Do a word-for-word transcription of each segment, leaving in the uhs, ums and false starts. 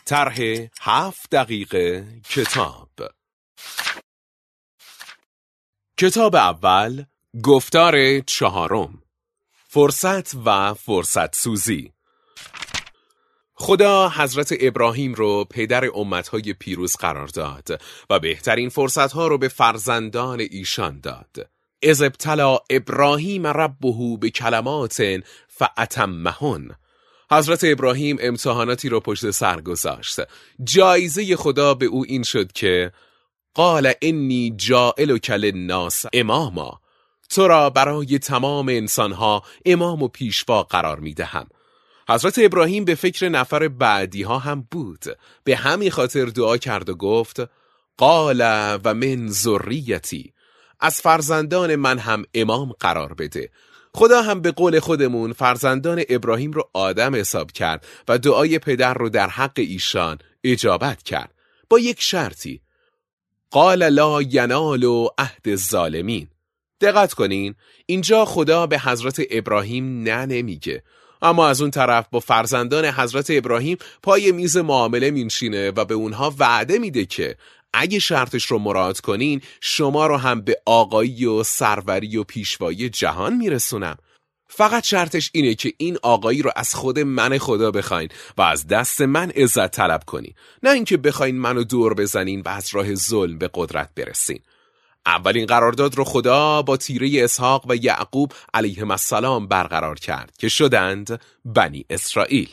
طرح هفت دقیقه کتاب. کتاب اول، گفتار چهارم، فرصت و فرصت سوزی. خدا حضرت ابراهیم رو پدر امتهای پیروز قرار داد و بهترین فرصتها رو به فرزندان ایشان داد. اذ ابتلی ابراهیم ربه بکلمات فاتمهن. حضرت ابراهیم امتحاناتی رو پشت سر گذاشت. جایزه خدا به او این شد که قال انی جاعلک للناس اماما، تو را برای تمام انسانها امام و پیشوا قرار می دهم. حضرت ابراهیم به فکر نفر بعدی ها هم بود. به همین خاطر دعا کرد و گفت قال و من ذریتی، از فرزندان من هم امام قرار بده. خدا هم به قول خودمون فرزندان ابراهیم رو آدم حساب کرد و دعای پدر رو در حق ایشان اجابت کرد، با یک شرطی. قال لا ینال عهد الظالمین. دقت کنین، اینجا خدا به حضرت ابراهیم نه نمیگه، اما از اون طرف با فرزندان حضرت ابراهیم پای میز معامله مینشینه و به اونها وعده میده که اگه شرطش رو مراعات کنین شما رو هم به آقایی و سروری و پیشوایی جهان میرسونم. فقط شرطش اینه که این آقایی رو از خود من خدا بخواین و از دست من عزت طلب کنین، نه اینکه بخواین منو دور بزنین و از راه ظلم به قدرت برسین. اولین قرارداد رو خدا با تیره اسحاق و یعقوب علیهم السلام برقرار کرد که شدند بنی اسرائیل.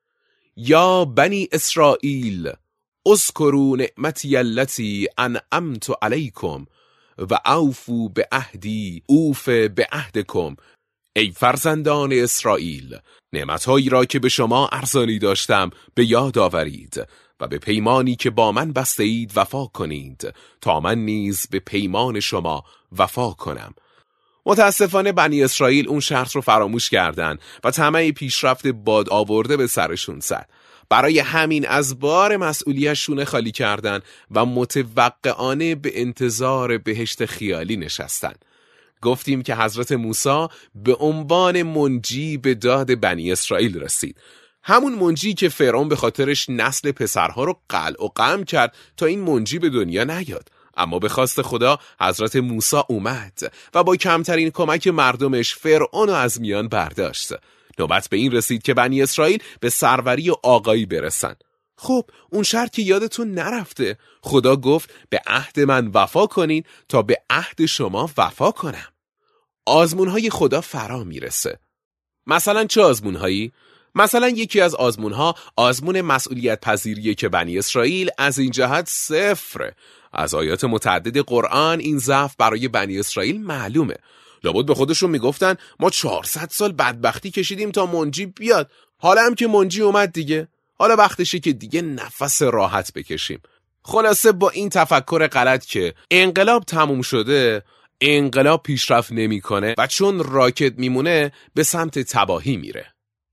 یا بنی اسرائیل اذکروا نعمتی التی انعمت علیکم و اوفوا بعهدی اوف بعهدکم. ای فرزندان اسرائیل، نعمتهایی را که به شما ارزانی داشتم به یاد آورید و به پیمانی که با من بسته اید وفا کنید تا من نیز به پیمان شما وفا کنم. متاسفانه بنی اسرائیل اون شرط رو فراموش کردن و طمع پیشرفت باد آورده به سرشون زد. برای همین از بار مسئولیت شونه خالی کردن و متوقعانه به انتظار بهشت خیالی نشستن. گفتیم که حضرت موسی به عنوان منجی به داد بنی اسرائیل رسید، همون منجی که فرعون به خاطرش نسل پسرها رو قلع و قم کرد تا این منجی به دنیا نیاد. اما به خواست خدا حضرت موسی اومد و با کمترین کمک مردمش فرعون رو از میان برداشت. نوبت به این رسید که بنی اسرائیل به سروری و آقایی برسن. خب اون شرط که یادتون نرفته، خدا گفت به عهد من وفا کنین تا به عهد شما وفا کنم. آزمونهای خدا فرا میرسه. مثلا چه آزمونهایی؟ مثلا یکی از آزمونها آزمون مسئولیت پذیریه که بنی اسرائیل از این جهت صفره. از آیات متعدد قرآن این ضعف برای بنی اسرائیل معلومه. لابد به خودشون میگفتن ما چهارصد سال بدبختی کشیدیم تا منجی بیاد، حالا هم که منجی اومد دیگه، حالا وقتشه که دیگه نفس راحت بکشیم. خلاصه با این تفکر غلط که انقلاب تموم شده، انقلاب پیشرفت نمیکنه و چون راکت میمونه به سمت تباهی میره.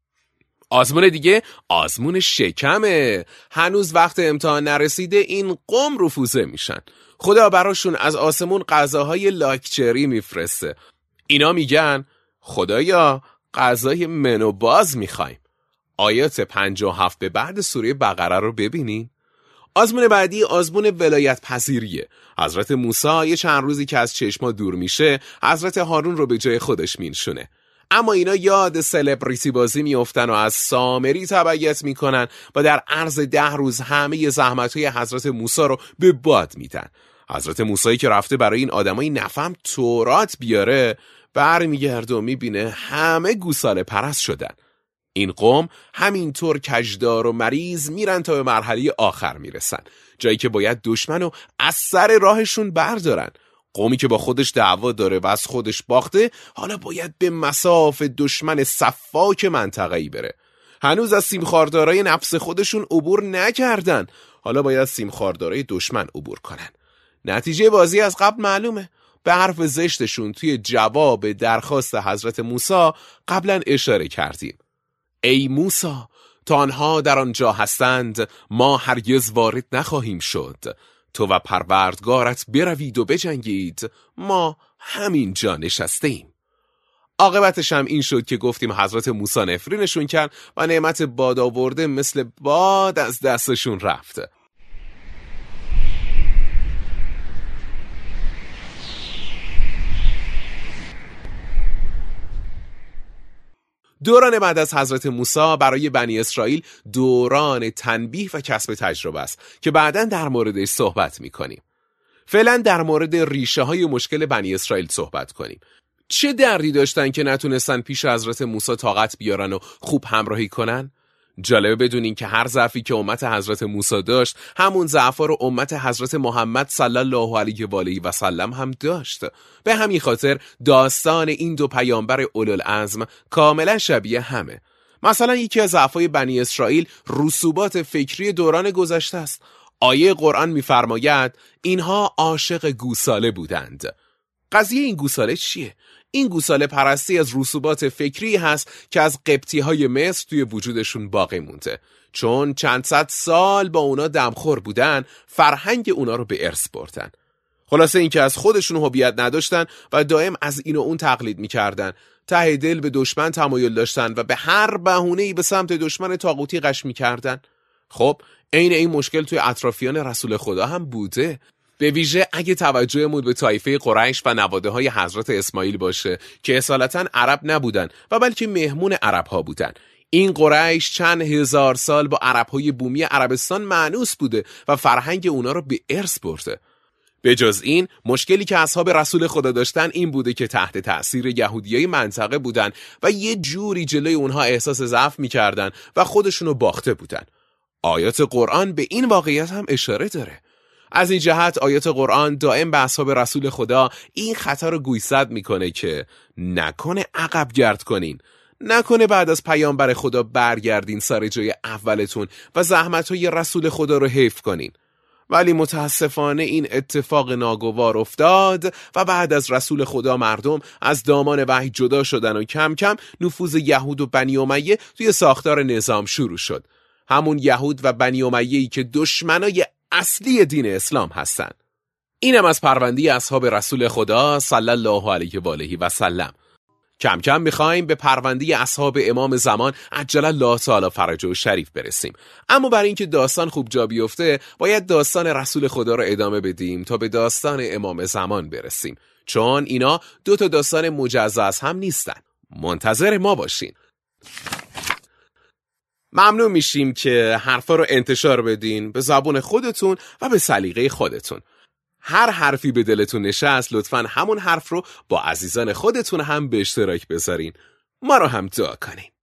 آزمون دیگه آزمون شکمه. هنوز وقت امتحان نرسیده این قوم رفوزه میشن. خدا براشون از آسمون غذاهای لاکچری میفرسته. اینا میگن خدایا غذای منو باز میخوایم. آیات پنجاه و هفت به بعد سوره بقره رو ببینین. آزمون بعدی آزمون ولایت پذیریه. حضرت موسی یه چند روزی که از چشما دور میشه، حضرت هارون رو به جای خودش مینشونه. اما اینا یاد سلبریتی بازی میافتن و از سامری تبعیت میکنن و در عرض ده روز همه زحمت‌های حضرت موسی رو به باد میدن. حضرت موسی که رفته برای این آدمای نفهم تورات بیاره، برمیگرده و میبینه همه گوساله پرست شدن. این قوم همینطور کجدار و مریض میرن تا به مرحله آخر میرسن، جایی که باید دشمنو از سر راهشون بردارن. قومی که با خودش دعوا داره و از خودش باخته، حالا باید به مصاف دشمن صفاک منطقه‌ای بره. هنوز از سیمخواردارای نفس خودشون عبور نکردن، حالا باید سیمخواردارای دشمن عبور کنن. نتیجه بازی از قبل معلومه. به حرف زشتشون توی جواب درخواست حضرت موسی قبلا اشاره کردیم. ای موسی، تا آنها در آنجا هستند ما هرگز وارد نخواهیم شد. تو و پروردگارت بروید و بجنگید، ما همین جا نشسته ایم. عاقبتش هم این شد که گفتیم حضرت موسی نفرینشون کرد و نعمت باد آورده مثل باد از دستشون رفت. دوران بعد از حضرت موسی برای بنی اسرائیل دوران تنبیه و کسب تجربه است که بعداً در موردش صحبت می‌کنیم. فعلا در مورد ریشه های مشکل بنی اسرائیل صحبت کنیم. چه دردی داشتن که نتونستن پیش حضرت موسی طاقت بیارن و خوب همراهی کنن؟ جالبه بدونین که هر ضعفی که امت حضرت موسی داشت همون ضعفا رو امت حضرت محمد صلی الله علیه و آله و سلم هم داشت. به همین خاطر داستان این دو پیامبر اولوالعزم کاملا شبیه همه. مثلا یکی از ضعفای بنی اسرائیل رسوبات فکری دوران گذشته است. آیه قرآن می‌فرماید اینها عاشق گوساله بودند. قضیه این گوساله چیه؟ این گوساله پرستی از رسوبات فکری هست که از قبطی‌های مصر توی وجودشون باقی مونده. چون چند صد سال با اونا دمخور بودن، فرهنگ اونا رو به ارث بردن. خلاصه این که از خودشون هویت نداشتن و دائم از این و اون تقلید می‌کردن. ته دل به دشمن تمایل داشتن و به هر بهونه‌ای به سمت دشمن طاغوتی غش می‌کردن. خب عین این مشکل توی اطرافیان رسول خدا هم بوده. به ویژه اگه توجهمون به طایفه قریش و نواده های حضرت اسماعیل باشه که اصالتاً عرب نبودن و بلکه مهمون عرب ها بودن. این قریش چند هزار سال با عرب های بومی عربستان مانوس بوده و فرهنگ اونا رو به ارث برده. به جز این مشکلی که اصحاب رسول خدا داشتن این بوده که تحت تأثیر یهودیای منطقه بودن و یه جوری جلوی اونها احساس ضعف می‌کردن و خودشونو باخته بودن. آیات قرآن به این واقعیت هم اشاره داره. از این جهت آیات قرآن دائم به اصحاب رسول خدا این خطر رو گویسد میکنه که نکنه عقب گرد کنین، نکنه بعد از پیامبر خدا برگردین سر جای اولتون و زحمت‌های رسول خدا رو حیف کنین. ولی متاسفانه این اتفاق ناگوار افتاد و بعد از رسول خدا مردم از دامان وحی جدا شدن و کم کم نفوذ یهود و بنی امیه توی ساختار نظام شروع شد. همون یهود و بنی امیه‌ای که دشمنای اصلی دین اسلام هستن. اینم از پرونده اصحاب رسول خدا صلی الله علیه و آله و سلم. کم کم میخوایم به پرونده اصحاب امام زمان عجل الله تعالی فرجه و شریف برسیم. اما برای اینکه داستان خوب جا بیفته باید داستان رسول خدا رو ادامه بدیم تا به داستان امام زمان برسیم، چون اینا دو تا داستان مجزا از هم نیستن. منتظر ما باشین. ممنون میشیم که حرفا رو انتشار بدین به زبون خودتون و به سلیقه خودتون. هر حرفی به دلتون نشست لطفاً همون حرف رو با عزیزان خودتون هم به اشتراک بذارین. ما رو هم دعا کنین.